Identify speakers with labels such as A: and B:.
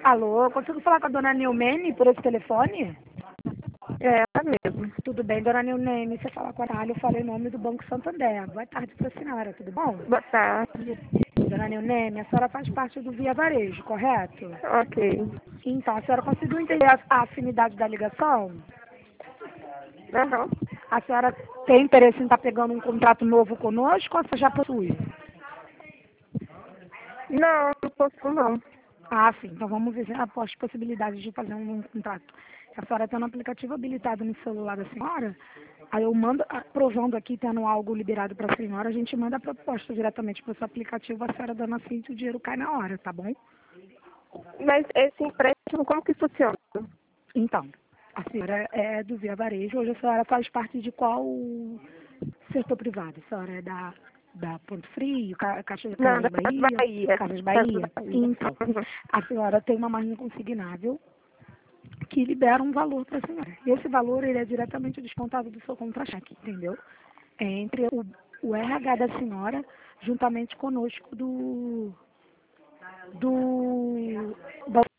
A: Alô, consigo falar com a dona Nilmene por esse telefone?
B: É, ela mesmo.
A: Tudo bem, dona Nilmene, você fala com a Natália, eu falei em nome do Banco Santander. Boa tarde para a senhora, tudo bom?
B: Boa tarde.
A: Dona Nilmene, a senhora faz parte do Via Varejo, correto?
B: Ok.
A: Então, a senhora conseguiu entender a afinidade da ligação?
B: Aham.
A: A senhora tem interesse em estar pegando um contrato novo conosco ou você já possui?
B: Não, não posso não.
A: Ah, sim. Então vamos ver as possibilidades de fazer um contrato. Se a senhora tem um aplicativo habilitado no celular da senhora, aí eu mando, provando aqui, tendo algo liberado para a senhora, a gente manda a proposta diretamente para o seu aplicativo, a senhora dando assim que o dinheiro cai na hora, tá bom?
B: Mas esse empréstimo, como que funciona?
A: Então, a senhora é do Via Varejo, hoje a senhora faz parte de qual setor privado? A senhora é da Ponto Frio,
B: Não,
A: Casas
B: da
A: Bahia,
B: Bahia.
A: Casas
B: Da
A: Bahia?
B: Bahia.
A: Então, a senhora tem uma margem consignável que libera um valor para a senhora. E esse valor ele é diretamente descontado do seu contra-cheque, entendeu? É entre o RH da senhora juntamente conosco do